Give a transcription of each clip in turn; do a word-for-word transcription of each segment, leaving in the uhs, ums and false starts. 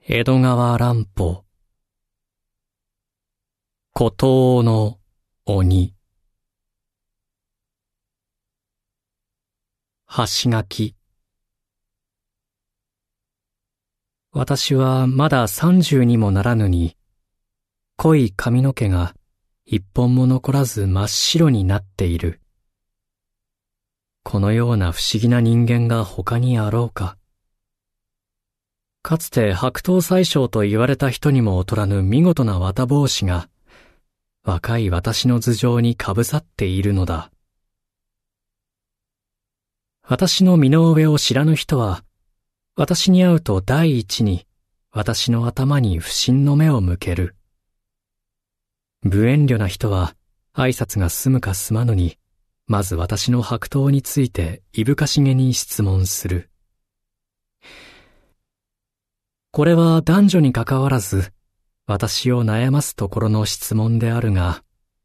江戸川乱歩。孤島の鬼。橋書き。私はまだ三十にもならぬに、濃い髪の毛が一本も残らず真っ白になっている。このような不思議な人間が他にあろうか。かつて白頭宰相と言われた人にも劣らぬ見事な綿帽子が、若い私の頭上にかぶさっているのだ。私の身の上を知らぬ人は、私に会うと第一に私の頭に不審の目を向ける。無遠慮な人は挨拶が済むか済まぬに、まず私の白頭についていぶかしげに質問する。これは男女にかかわらず、私を悩ますところの質問であるが、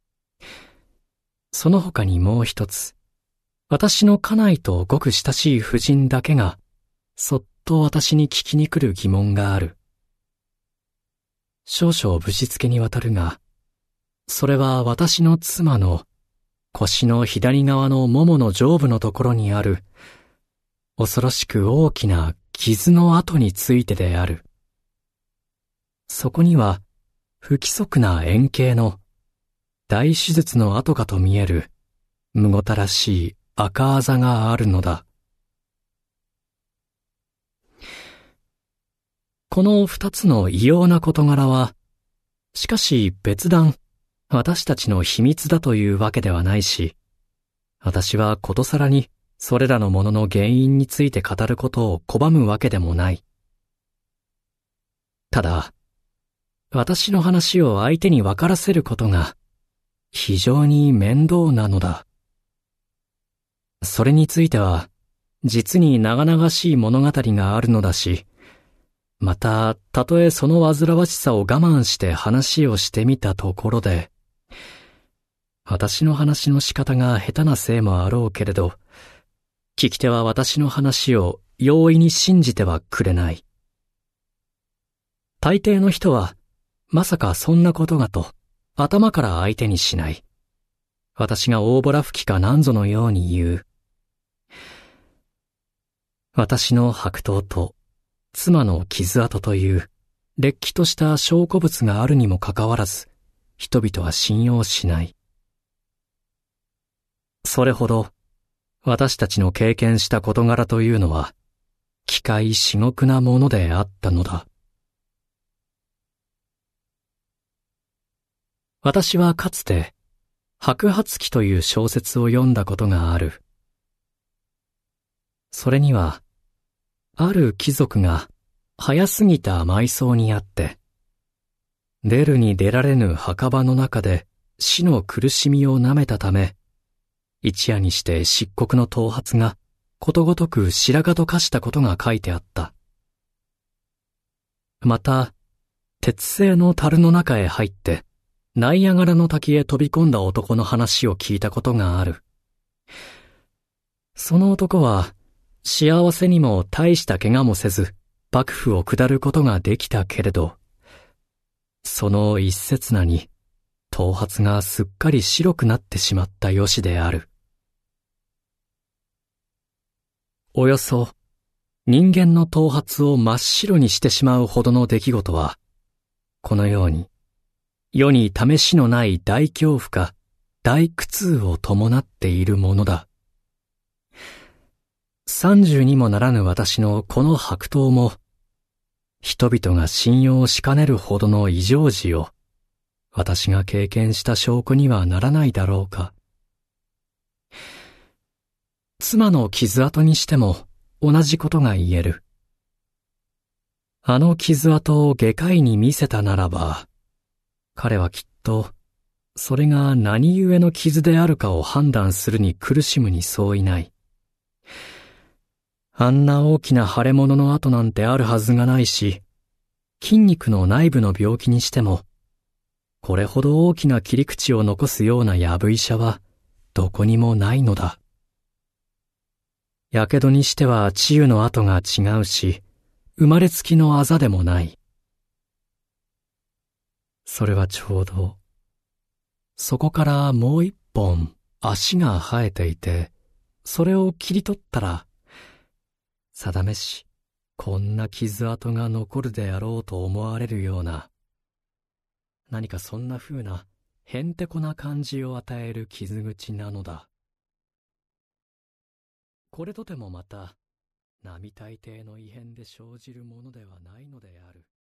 その他にもう一つ、私の家内とごく親しい婦人だけが、そっと私に聞きに来る疑問がある。少々ぶしつけにわたるが、それは私の妻の腰の左側のももの上部のところにある、恐ろしく大きな傷の跡についてである。そこには不規則な円形の大手術の跡かと見えるむごたらしい赤あざがあるのだ。この二つの異様な事柄は、しかし別段私たちの秘密だというわけではないし、私はことさらにそれらのものの原因について語ることを拒むわけでもない。ただ、私の話を相手に分からせることが非常に面倒なのだ。それについては、実に長々しい物語があるのだし、また、たとえその煩わしさを我慢して話をしてみたところで、私の話の仕方が下手なせいもあろうけれど、聞き手は私の話を容易に信じてはくれない。大抵の人は、まさかそんなことがと、頭から相手にしない。私が大ぼら吹きかなんぞのように言う。私の白頭と、妻の傷跡という、れっきとした証拠物があるにもかかわらず、人々は信用しない。それほど、私たちの経験した事柄というのは、奇怪至極なものであったのだ。私はかつて、白髪記という小説を読んだことがある。それには、ある貴族が早すぎた埋葬にあって、出るに出られぬ墓場の中で死の苦しみをなめたため、一夜にして漆黒の頭髪がことごとく白髪と化したことが書いてあった。また、鉄製の樽の中へ入って、ナイアガラの滝へ飛び込んだ男の話を聞いたことがある。その男は、幸せにも大した怪我もせず、幕府を下ることができたけれど、その一刹那に、頭髪がすっかり白くなってしまった由である。およそ、人間の頭髪を真っ白にしてしまうほどの出来事は、このように、世に試しのない大恐怖か大苦痛を伴っているものだ。三十にもならぬ私のこの白頭も、人々が信用しかねるほどの異常事を、私が経験した証拠にはならないだろうか。妻の傷跡にしても同じことが言える。あの傷跡を外科医に見せたならば、彼はきっと、それが何故の傷であるかを判断するに苦しむに相違ない。あんな大きな腫れ物の跡なんてあるはずがないし、筋肉の内部の病気にしても、これほど大きな切り口を残すようなやぶ医者は、どこにもないのだ。やけどにしては治癒の跡が違うし、生まれつきのあざでもない。 それはちょうど、そこからもう一本足が生えていて、それを切り取ったら、定めし、こんな傷跡が残るであろうと思われるような、何かそんな風なへんてこな感じを与える傷口なのだ。これとてもまた、並大抵の異変で生じるものではないのである。